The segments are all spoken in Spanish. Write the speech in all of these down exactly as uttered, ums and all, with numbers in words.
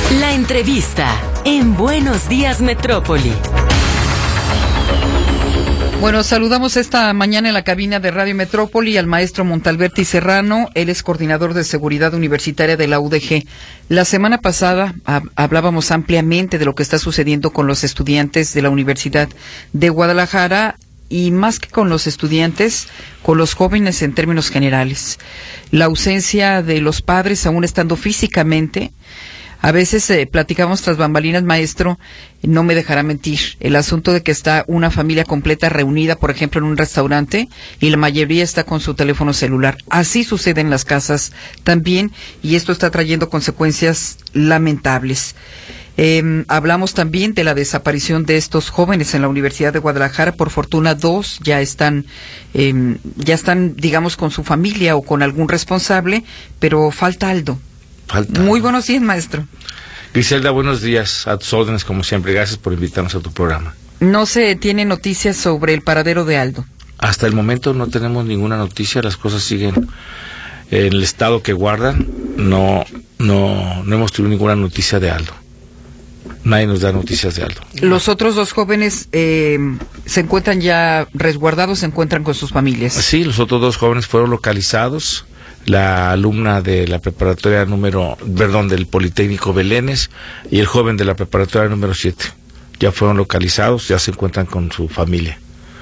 La entrevista en Buenos Días Metrópoli. Bueno, saludamos esta mañana en la cabina de Radio Metrópoli al maestro Montalberti Serrano. Él es coordinador de seguridad universitaria de la U D G. La semana pasada ha, hablábamos ampliamente de lo que está sucediendo con los estudiantes de la Universidad de Guadalajara y más que con los estudiantes, con los jóvenes en términos generales. La ausencia de los padres aún estando físicamente. A veces eh, platicamos tras bambalinas, maestro, no me dejará mentir, el asunto de que está una familia completa reunida, por ejemplo, en un restaurante y la mayoría está con su teléfono celular. Así sucede en las casas también y esto está trayendo consecuencias lamentables. Eh, hablamos también de la desaparición de estos jóvenes en la Universidad de Guadalajara. Por fortuna, dos ya están, eh, ya están, digamos, con su familia o con algún responsable, pero falta Aldo. Falta. Muy buenos días, maestro. Griselda, buenos días, a tus órdenes como siempre. Gracias por invitarnos a tu programa. No se tiene noticias sobre el paradero de Aldo. Hasta el momento no tenemos ninguna noticia, las cosas siguen en el estado que guardan. No, no, no hemos tenido ninguna noticia de Aldo. Nadie nos da noticias de Aldo. Los otros dos jóvenes eh, se encuentran ya resguardados, se encuentran con sus familias. Sí, los otros dos jóvenes fueron localizados. La alumna de la preparatoria número, perdón, del Politécnico Belénes y el joven de la preparatoria número siete. Ya fueron localizados, ya se encuentran con su familia.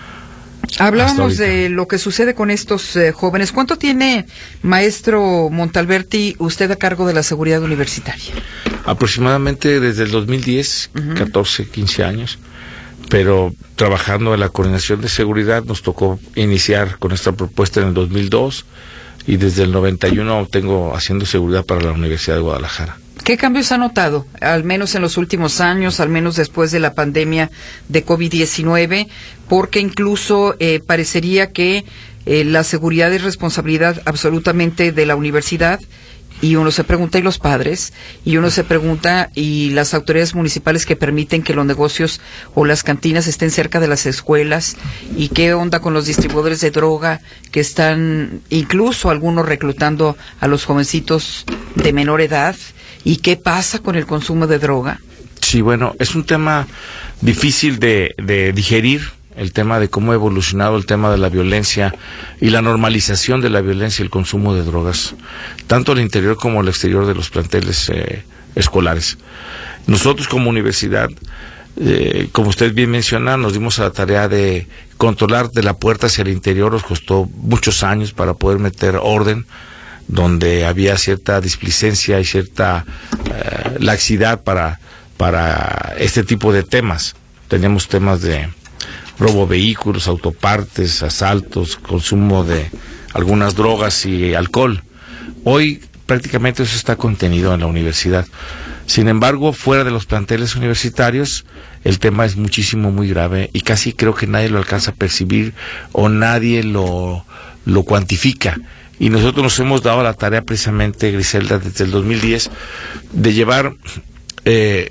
Hablábamos de lo que sucede con estos eh, jóvenes. ¿Cuánto tiene, maestro Montalberti, usted a cargo de la seguridad universitaria? Aproximadamente desde el dos mil diez, uh-huh. catorce, quince años. Pero trabajando en la coordinación de seguridad nos tocó iniciar con esta propuesta en el dos mil dos. Y desde el noventa y uno tengo haciendo seguridad para la Universidad de Guadalajara. ¿Qué cambios ha notado, al menos en los últimos años, al menos después de la pandemia de COVID diecinueve? Porque incluso eh, parecería que eh, la seguridad es responsabilidad absolutamente de la universidad. Y uno se pregunta, ¿y los padres? Y uno se pregunta, ¿y las autoridades municipales que permiten que los negocios o las cantinas estén cerca de las escuelas? ¿Y qué onda con los distribuidores de droga que están incluso algunos reclutando a los jovencitos de menor edad? ¿Y qué pasa con el consumo de droga? Sí, bueno, es un tema difícil de, de digerir. El tema de cómo ha evolucionado el tema de la violencia y la normalización de la violencia y el consumo de drogas, tanto al interior como al exterior de los planteles eh, escolares. Nosotros como universidad, eh, como usted bien menciona, nos dimos a la tarea de controlar de la puerta hacia el interior. Nos costó muchos años para poder meter orden, donde había cierta displicencia y cierta eh, laxidad para, para este tipo de temas. Teníamos temas de robo de vehículos, autopartes, asaltos, consumo de algunas drogas y alcohol. Hoy prácticamente eso está contenido en la universidad. Sin embargo, fuera de los planteles universitarios, el tema es muchísimo, muy grave y casi creo que nadie lo alcanza a percibir o nadie lo, lo cuantifica. Y nosotros nos hemos dado la tarea precisamente, Griselda, desde el dos mil diez, de llevar eh,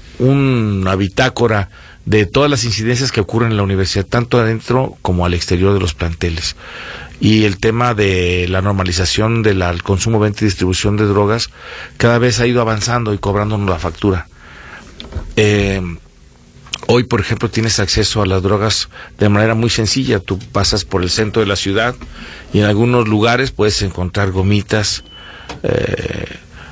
una bitácora de todas las incidencias que ocurren en la universidad, tanto adentro como al exterior de los planteles. Y el tema de la normalización del consumo, venta y distribución de drogas cada vez ha ido avanzando y cobrándonos la factura. Eh, hoy, por ejemplo, tienes acceso a las drogas de manera muy sencilla. Tú pasas por el centro de la ciudad y en algunos lugares puedes encontrar gomitas, eh,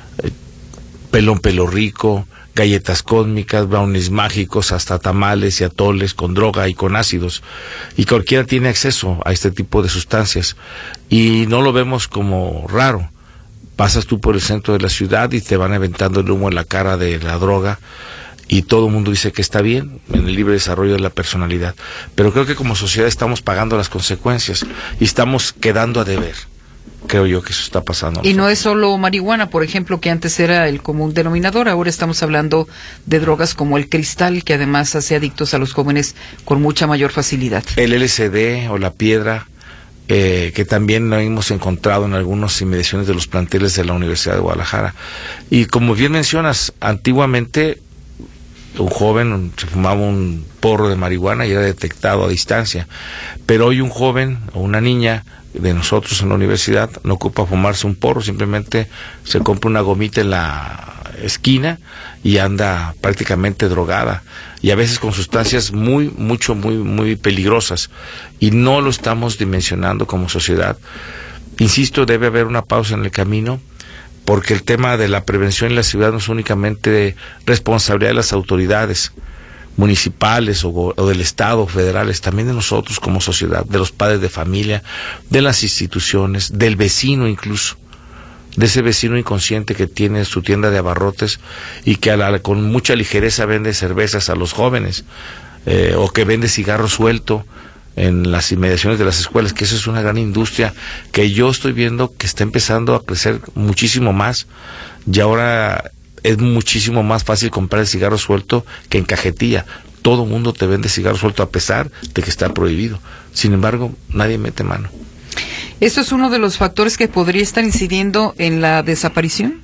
pelón pelo rico, galletas cósmicas, brownies mágicos, hasta tamales y atoles con droga y con ácidos. Y cualquiera tiene acceso a este tipo de sustancias. Y no lo vemos como raro. Pasas tú por el centro de la ciudad y te van aventando el humo en la cara de la droga. Y todo el mundo dice que está bien en el libre desarrollo de la personalidad. Pero creo que como sociedad estamos pagando las consecuencias y estamos quedando a deber. Creo yo que eso está pasando. Y no es solo marihuana, por ejemplo, que antes era el común denominador. Ahora estamos hablando de drogas como el cristal, que además hace adictos a los jóvenes con mucha mayor facilidad. El L S D o la piedra, eh, que también lo hemos encontrado en algunas inmediaciones de los planteles de la Universidad de Guadalajara. Y como bien mencionas, antiguamente un joven se fumaba un porro de marihuana y era detectado a distancia. Pero hoy un joven o una niña de nosotros en la universidad no ocupa fumarse un porro, simplemente se compra una gomita en la esquina y anda prácticamente drogada y a veces con sustancias muy, mucho, muy, muy peligrosas y no lo estamos dimensionando como sociedad. Insisto, debe haber una pausa en el camino porque el tema de la prevención en la ciudad no es únicamente responsabilidad de las autoridades municipales o, o del Estado, federales, también de nosotros como sociedad, de los padres de familia, de las instituciones, del vecino incluso, de ese vecino inconsciente que tiene su tienda de abarrotes y que a la, con mucha ligereza vende cervezas a los jóvenes, eh, o que vende cigarro suelto en las inmediaciones de las escuelas, que eso es una gran industria que yo estoy viendo que está empezando a crecer muchísimo más, y ahora es muchísimo más fácil comprar el cigarro suelto que en cajetilla. Todo mundo te vende cigarro suelto a pesar de que está prohibido. Sin embargo, nadie mete mano. ¿Esto es uno de los factores que podría estar incidiendo en la desaparición?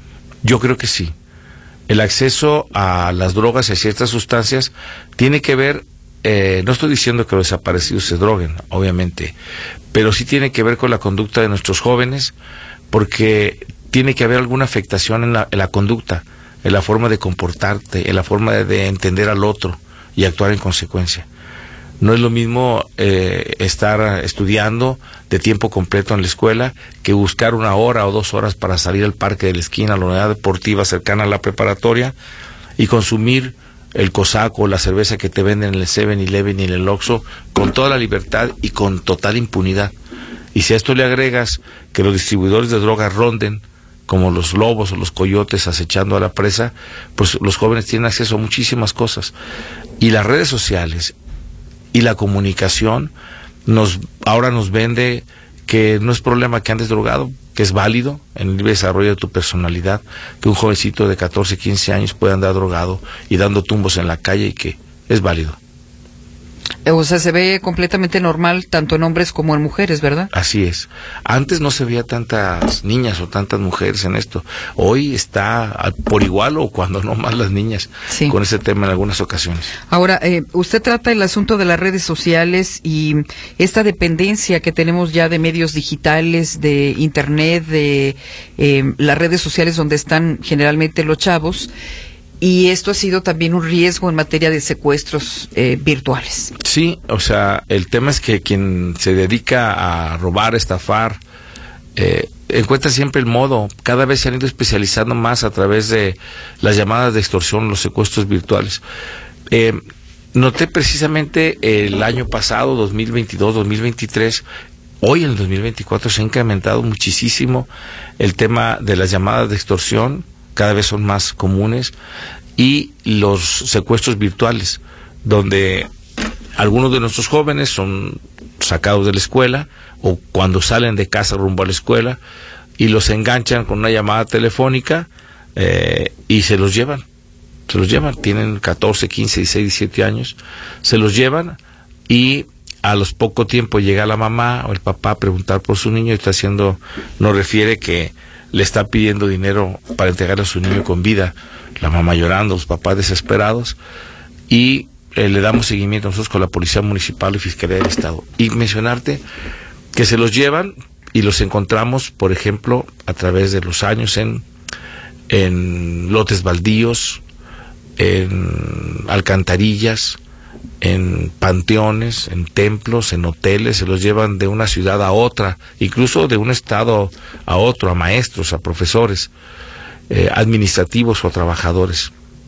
Yo creo que sí. El acceso a las drogas y a ciertas sustancias tiene que ver, eh, no estoy diciendo que los desaparecidos se droguen, obviamente, pero sí tiene que ver con la conducta de nuestros jóvenes, porque tiene que haber alguna afectación en la, en la conducta, en la forma de comportarte, en la forma de, de entender al otro y actuar en consecuencia. No es lo mismo eh, estar estudiando de tiempo completo en la escuela que buscar una hora o dos horas para salir al parque de la esquina, a la unidad deportiva cercana a la preparatoria y consumir el cosaco o la cerveza que te venden en el seven eleven y en el Oxxo con toda la libertad y con total impunidad. Y si a esto le agregas que los distribuidores de drogas ronden como los lobos o los coyotes acechando a la presa, pues los jóvenes tienen acceso a muchísimas cosas. Y las redes sociales y la comunicación nos ahora nos vende que no es problema que andes drogado, que es válido en el desarrollo de tu personalidad, que un jovencito de catorce, quince años pueda andar drogado y dando tumbos en la calle y que es válido. O sea, se ve completamente normal tanto en hombres como en mujeres, ¿verdad? Así es. Antes no se veía tantas niñas o tantas mujeres en esto. Hoy está por igual o cuando no más las niñas, sí, con ese tema en algunas ocasiones. Ahora, eh, usted trata el asunto de las redes sociales y esta dependencia que tenemos ya de medios digitales, de internet, de eh, las redes sociales donde están generalmente los chavos. Y esto ha sido también un riesgo en materia de secuestros eh, virtuales. Sí, o sea, el tema es que quien se dedica a robar, estafar, eh, encuentra siempre el modo. Cada vez se han ido especializando más a través de las llamadas de extorsión, los secuestros virtuales. Eh, noté precisamente el año pasado, dos mil veintidós, dos mil veintitrés, hoy en el dos mil veinticuatro se ha incrementado muchísimo el tema de las llamadas de extorsión. Cada vez son más comunes, y los secuestros virtuales, donde algunos de nuestros jóvenes son sacados de la escuela o cuando salen de casa rumbo a la escuela y los enganchan con una llamada telefónica eh, y se los llevan, se los llevan, tienen catorce, quince, dieciséis, diecisiete años, se los llevan y a los poco tiempo llega la mamá o el papá a preguntar por su niño y está haciendo, nos refiere que le está pidiendo dinero para entregarle a su niño con vida, la mamá llorando, los papás desesperados, y eh, le damos seguimiento nosotros con la Policía Municipal y Fiscalía del Estado. Y mencionarte que se los llevan y los encontramos, por ejemplo, a través de los años en, en lotes baldíos, en alcantarillas, en panteones, en templos, en hoteles, se los llevan de una ciudad a otra, incluso de un estado a otro, a maestros, a profesores, eh, administrativos o a trabajadores,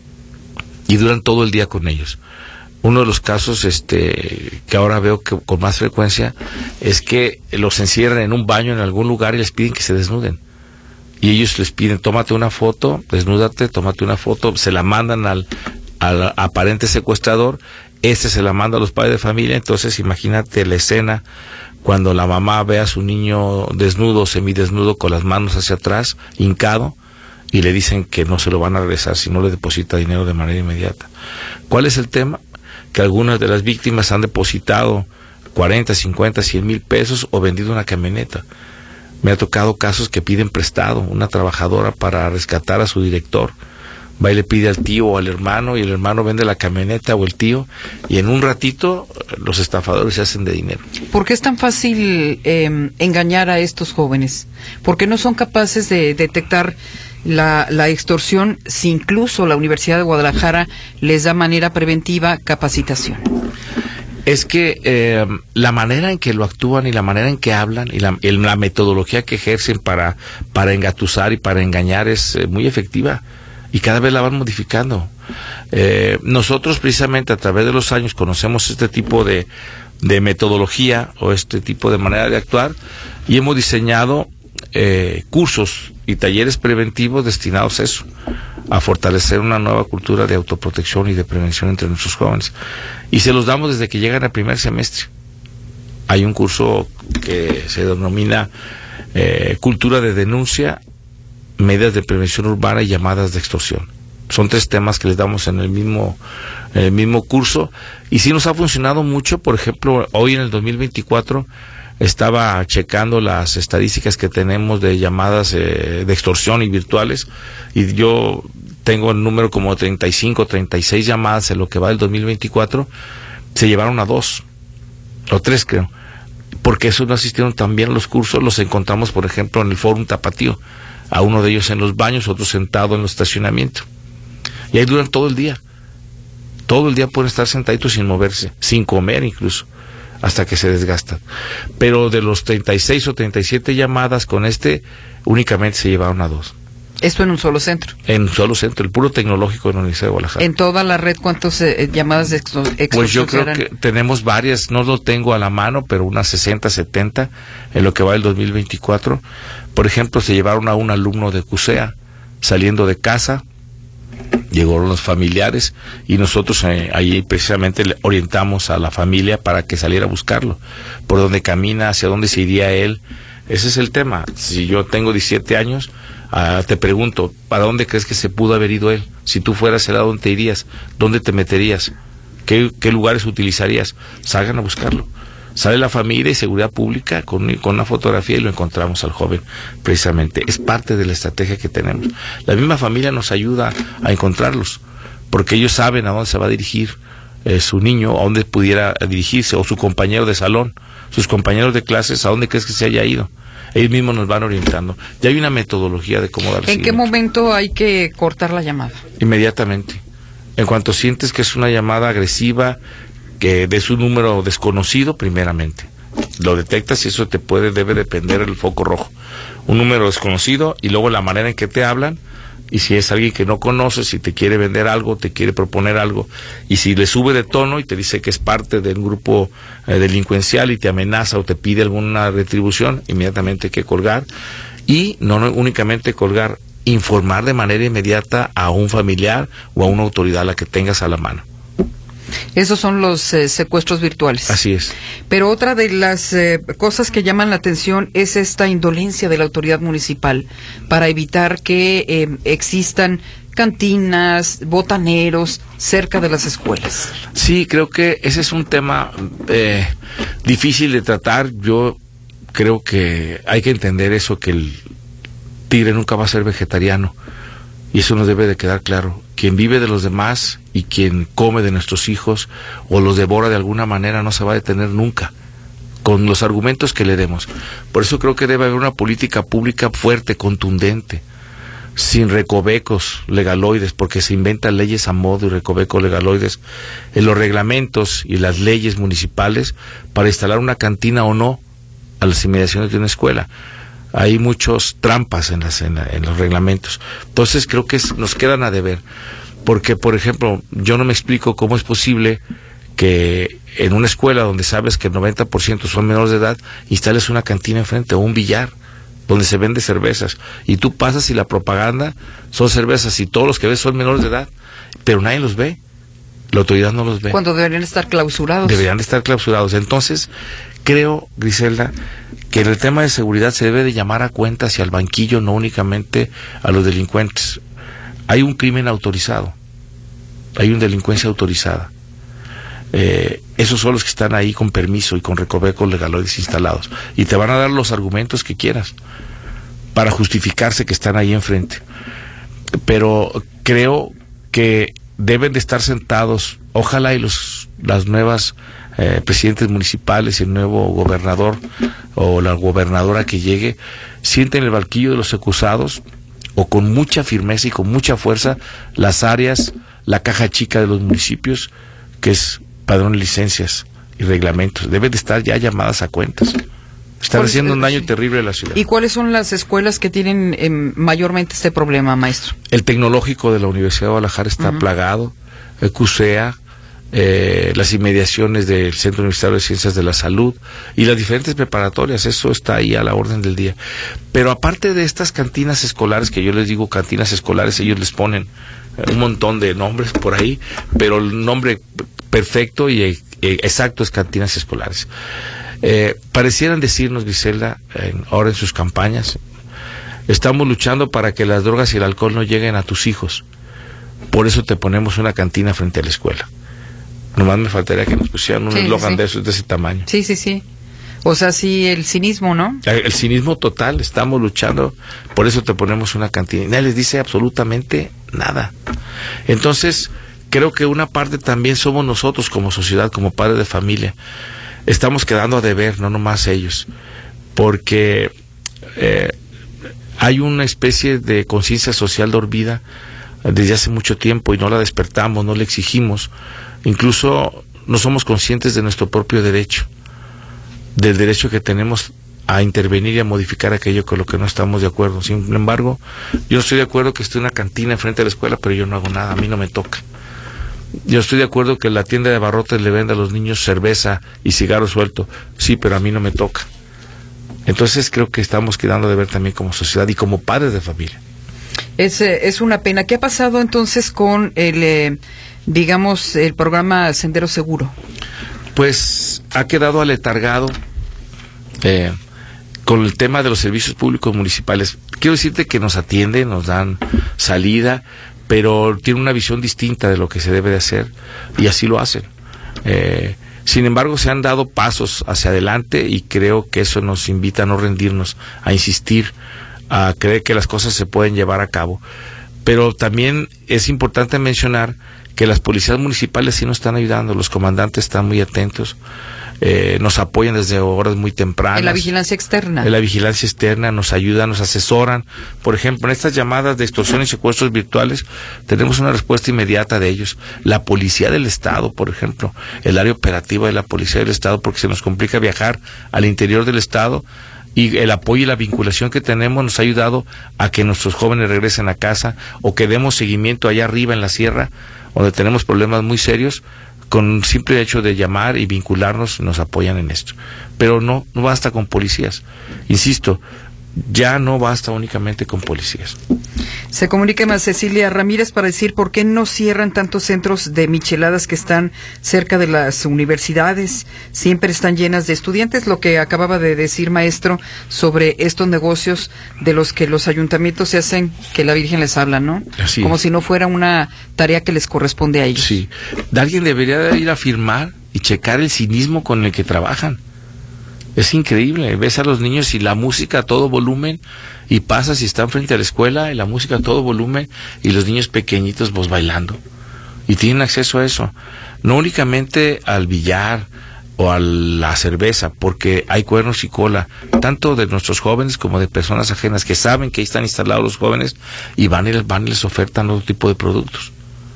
y duran todo el día con ellos. Uno de los casos este, que ahora veo que con más frecuencia es que los encierran en un baño en algún lugar y les piden que se desnuden. Y ellos les piden, tómate una foto, desnúdate, tómate una foto, se la mandan al, al aparente secuestrador. Este se la manda a los padres de familia. Entonces imagínate la escena cuando la mamá ve a su niño desnudo, semidesnudo, con las manos hacia atrás, hincado, y le dicen que no se lo van a regresar si no le deposita dinero de manera inmediata. ¿Cuál es el tema? Que algunas de las víctimas han depositado cuarenta, cincuenta, cien mil pesos o vendido una camioneta. Me ha tocado casos que piden prestado, una trabajadora para rescatar a su director, va y le pide al tío o al hermano, y el hermano vende la camioneta o el tío, y en un ratito los estafadores se hacen de dinero. ¿Por qué es tan fácil eh, engañar a estos jóvenes? ¿Por qué no son capaces de detectar la, la extorsión, si incluso la Universidad de Guadalajara les da manera preventiva capacitación. Es que eh, la manera en que lo actúan y la manera en que hablan y la, el, la metodología que ejercen para, para engatusar y para engañar es eh, muy efectiva y cada vez la van modificando. Eh, nosotros precisamente a través de los años conocemos este tipo de, de metodología o este tipo de manera de actuar y hemos diseñado eh, cursos y talleres preventivos destinados a eso, a fortalecer una nueva cultura de autoprotección y de prevención entre nuestros jóvenes. Y se los damos desde que llegan al primer semestre. Hay un curso que se denomina eh, Cultura de Denuncia, Medidas de Prevención Urbana y Llamadas de Extorsión. Son tres temas que les damos en el mismo, en el mismo curso. Y sí nos ha funcionado mucho. Por ejemplo, hoy en el dos mil veinticuatro estaba checando las estadísticas que tenemos de llamadas eh, de extorsión y virtuales, y yo tengo el número como treinta y cinco, treinta y seis llamadas en lo que va del dos mil veinticuatro, se llevaron a dos, o tres creo, porque esos no asistieron también a los cursos, los encontramos por ejemplo en el Fórum Tapatío, a uno de ellos en los baños, otro sentado en el estacionamiento, y ahí duran todo el día, todo el día pueden estar sentaditos sin moverse, sin comer incluso, hasta que se desgastan. Pero de los treinta y seis o treinta y siete llamadas con este, únicamente se llevaron a dos. Esto en un solo centro. En un solo centro, el puro tecnológico de la Universidad de Guadalajara. En toda la red, ¿cuántas eh, llamadas de extorsión? Pues yo creo que tenemos varias, no lo tengo a la mano, pero unas sesenta, setenta en lo que va del dos mil veinticuatro. Por ejemplo, se llevaron a un alumno de CUSEA saliendo de casa, llegaron los familiares y nosotros eh, ahí precisamente le orientamos a la familia para que saliera a buscarlo, por dónde camina, hacia dónde se iría él. Ese es el tema. Si yo tengo diecisiete años, uh, te pregunto, ¿para dónde crees que se pudo haber ido él? Si tú fueras él, ¿a dónde te irías? ¿Dónde te meterías? ¿Qué, qué lugares utilizarías? Salgan a buscarlo. Sale la familia y seguridad pública con, con una fotografía y lo encontramos al joven, precisamente. Es parte de la estrategia que tenemos. La misma familia nos ayuda a encontrarlos, porque ellos saben a dónde se va a dirigir eh, su niño, a dónde pudiera dirigirse, o su compañero de salón, sus compañeros de clases, a dónde crees que se haya ido. Ellos mismos nos van orientando. Ya hay una metodología de cómo dar ¿En qué momento hay que cortar la llamada? Inmediatamente. En cuanto sientes que es una llamada agresiva, que de su número desconocido, primeramente lo detectas y eso te puede, debe depender del foco rojo. Un número desconocido y luego la manera en que te hablan, y si es alguien que no conoces, si te quiere vender algo, te quiere proponer algo, y si le sube de tono y te dice que es parte de un grupo eh, delincuencial y te amenaza o te pide alguna retribución, inmediatamente hay que colgar. Y no, no únicamente colgar, informar de manera inmediata a un familiar o a una autoridad a la que tengas a la mano. Esos son los eh, secuestros virtuales. Así es. Pero otra de las eh, cosas que llaman la atención es esta indolencia de la autoridad municipal para evitar que eh, existan cantinas, botaneros cerca de las escuelas. Sí, creo que ese es un tema eh, difícil de tratar. Yo creo que hay que entender eso, que el tigre nunca va a ser vegetariano. Y eso nos debe de quedar claro. Quien vive de los demás y quien come de nuestros hijos o los devora de alguna manera no se va a detener nunca, con los argumentos que le demos. Por eso creo que debe haber una política pública fuerte, contundente, sin recovecos legaloides, porque se inventan leyes a modo y recovecos legaloides en los reglamentos y las leyes municipales para instalar una cantina o no a las inmediaciones de una escuela. Hay muchos trampas en, las, en, la, en los reglamentos. Entonces creo que es, nos quedan a deber. Porque, por ejemplo, yo no me explico cómo es posible que en una escuela donde sabes que el noventa por ciento son menores de edad, instales una cantina enfrente o un billar donde se vende cervezas. Y tú pasas y la propaganda son cervezas y todos los que ves son menores de edad. Pero nadie los ve. La autoridad no los ve. Cuando deberían estar clausurados. Deberían estar clausurados. Entonces, creo, Griselda, que en el tema de seguridad se debe de llamar a cuenta hacia el banquillo, no únicamente a los delincuentes. Hay un crimen autorizado, hay una delincuencia autorizada. Eh, esos son los que están ahí con permiso y con recovecos legaloides instalados. Y te van a dar los argumentos que quieras para justificarse que están ahí enfrente. Pero creo que deben de estar sentados, ojalá y los las nuevas eh, presidentes municipales y el nuevo gobernador o la gobernadora que llegue sienten el banquillo de los acusados o con mucha firmeza y con mucha fuerza las áreas, la caja chica de los municipios, que es padrón de licencias y reglamentos, deben de estar ya llamadas a cuentas. Están haciendo un daño terrible a la ciudad. ¿Y cuáles son las escuelas que tienen eh, mayormente este problema, maestro? El tecnológico de la Universidad de Guadalajara está uh-huh. plagado, el Q C A, eh, las inmediaciones del Centro Universitario de Ciencias de la Salud y las diferentes preparatorias, eso está ahí a la orden del día. Pero aparte de estas cantinas escolares, que yo les digo cantinas escolares, ellos les ponen un montón de nombres por ahí, pero el nombre perfecto y eh, exacto es cantinas escolares. Eh, parecieran decirnos, Griselda, en, ahora en sus campañas, estamos luchando para que las drogas y el alcohol no lleguen a tus hijos, por eso te ponemos una cantina frente a la escuela. Nomás me faltaría que nos pusieran un sí, eslogan sí. de esos, de ese tamaño. Sí, sí, sí. O sea, sí, el cinismo, ¿no? El, el cinismo total, estamos luchando, por eso te ponemos una cantina. Y nadie les dice absolutamente nada. Entonces, creo que una parte también somos nosotros como sociedad, como padres de familia. Estamos quedando a deber, no nomás ellos, porque eh, hay una especie de conciencia social dormida desde hace mucho tiempo y no la despertamos, no la exigimos, incluso no somos conscientes de nuestro propio derecho, del derecho que tenemos a intervenir y a modificar aquello con lo que no estamos de acuerdo. Sin embargo, yo estoy de acuerdo que esté una cantina frente a la escuela, pero yo no hago nada, a mí no me toca. Yo estoy de acuerdo que la tienda de abarrotes le venda a los niños cerveza y cigarro suelto, sí, pero a mí no me toca. Entonces creo que estamos quedando de ver también como sociedad y como padres de familia. Es, eh, es una pena. ¿Qué ha pasado entonces con el, eh, digamos, el programa Sendero Seguro? Pues ha quedado aletargado eh, con el tema de los servicios públicos municipales. Quiero decirte que nos atienden, nos dan salida, pero tiene una visión distinta de lo que se debe de hacer y así lo hacen. Eh, sin embargo, se han dado pasos hacia adelante y creo que eso nos invita a no rendirnos, a insistir, a creer que las cosas se pueden llevar a cabo. Pero también es importante mencionar que las policías municipales sí nos están ayudando, los comandantes están muy atentos, eh, nos apoyan desde horas muy tempranas. En la vigilancia externa. En la vigilancia externa nos ayudan, nos asesoran. Por ejemplo, en estas llamadas de extorsión y secuestros virtuales tenemos una respuesta inmediata de ellos. La Policía del Estado, por ejemplo, el área operativa de la Policía del Estado, porque se nos complica viajar al interior del Estado, y el apoyo y la vinculación que tenemos nos ha ayudado a que nuestros jóvenes regresen a casa o que demos seguimiento allá arriba en la sierra, donde tenemos problemas muy serios. Con un simple hecho de llamar y vincularnos, nos apoyan en esto. Pero no, no basta con policías. Insisto, ya no basta únicamente con policías. Se comunica más Cecilia Ramírez para decir por qué no cierran tantos centros de micheladas que están cerca de las universidades. Siempre están llenas de estudiantes, lo que acababa de decir, maestro, sobre estos negocios de los que los ayuntamientos se hacen que la Virgen les habla, ¿no? Así Como es. si no fuera una tarea que les corresponde a ellos. Sí. Alguien debería de ir a firmar y checar el cinismo con el que trabajan. Es increíble, ves a los niños y la música a todo volumen y pasas y están frente a la escuela y la música a todo volumen y los niños pequeñitos pues bailando y tienen acceso a eso, no únicamente al billar o a la cerveza, porque hay cuernos y cola, tanto de nuestros jóvenes como de personas ajenas que saben que ahí están instalados los jóvenes y van y les, van y les ofertan otro tipo de productos.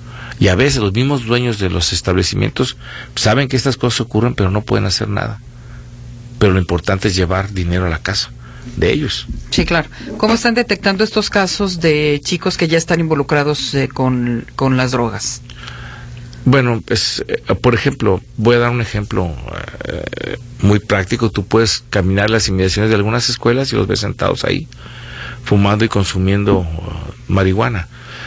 Y a veces los mismos dueños de los establecimientos saben que estas cosas ocurren pero no pueden hacer nada. Pero lo importante es llevar dinero a la casa de ellos. Sí, claro. ¿Cómo están detectando estos casos de chicos que ya están involucrados eh, con, con las drogas? Bueno, pues, eh, por ejemplo, voy a dar un ejemplo eh, muy práctico. Tú puedes caminar las inmediaciones de algunas escuelas y los ves sentados ahí, fumando y consumiendo uh, marihuana.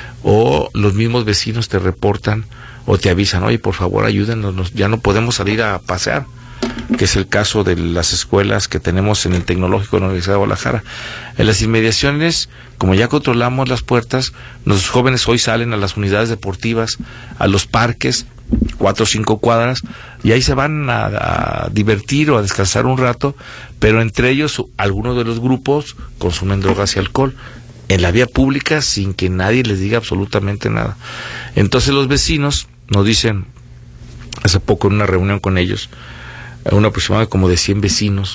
O los mismos vecinos te reportan o te avisan, oye, por favor, ayúdenos, ya no podemos salir a pasear, que es el caso de las escuelas que tenemos en el Tecnológico de la Universidad de Guadalajara. En las inmediaciones, como ya controlamos las puertas, los jóvenes hoy salen a las unidades deportivas, a los parques, cuatro o cinco cuadras, y ahí se van a, a divertir o a descansar un rato, pero entre ellos algunos de los grupos consumen drogas y alcohol en la vía pública sin que nadie les diga absolutamente nada. Entonces los vecinos nos dicen, hace poco en una reunión con ellos, un aproximado como de cien vecinos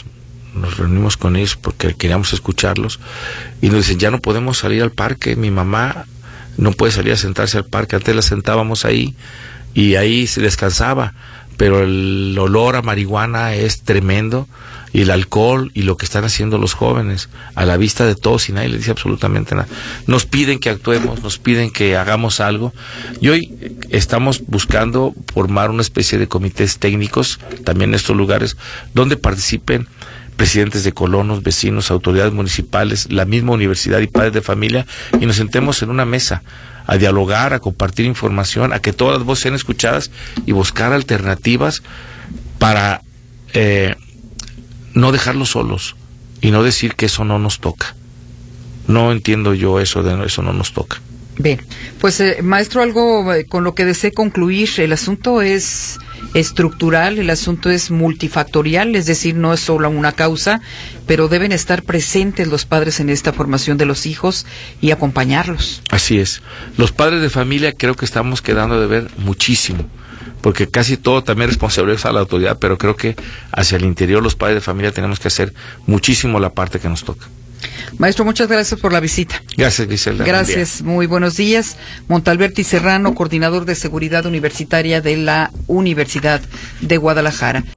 nos reunimos con ellos porque queríamos escucharlos y nos dicen, ya no podemos salir al parque, mi mamá no puede salir a sentarse al parque, antes la sentábamos ahí y ahí se descansaba, pero el olor a marihuana es tremendo, y el alcohol y lo que están haciendo los jóvenes a la vista de todos y nadie les dice absolutamente nada. Nos piden que actuemos, nos piden que hagamos algo, y hoy estamos buscando formar una especie de comités técnicos también en estos lugares donde participen presidentes de colonos, vecinos, autoridades municipales, la misma universidad y padres de familia, y nos sentemos en una mesa a dialogar, a compartir información, a que todas las voces sean escuchadas y buscar alternativas para eh, no dejarlos solos y no decir que eso no nos toca. No entiendo yo eso de eso no nos toca. Bien, pues eh, maestro, algo eh, con lo que desee concluir, el asunto es estructural, el asunto es multifactorial, es decir, no es solo una causa, pero deben estar presentes los padres en esta formación de los hijos y acompañarlos. Así es. Los padres de familia creo que estamos quedando de ver muchísimo, porque casi todo también es responsabilidad a la autoridad, pero creo que hacia el interior los padres de familia tenemos que hacer muchísimo la parte que nos toca. Maestro, muchas gracias por la visita. Gracias, Griselda. Gracias, muy buenos días. Montalberti Serrano, coordinador de seguridad universitaria de la Universidad de Guadalajara.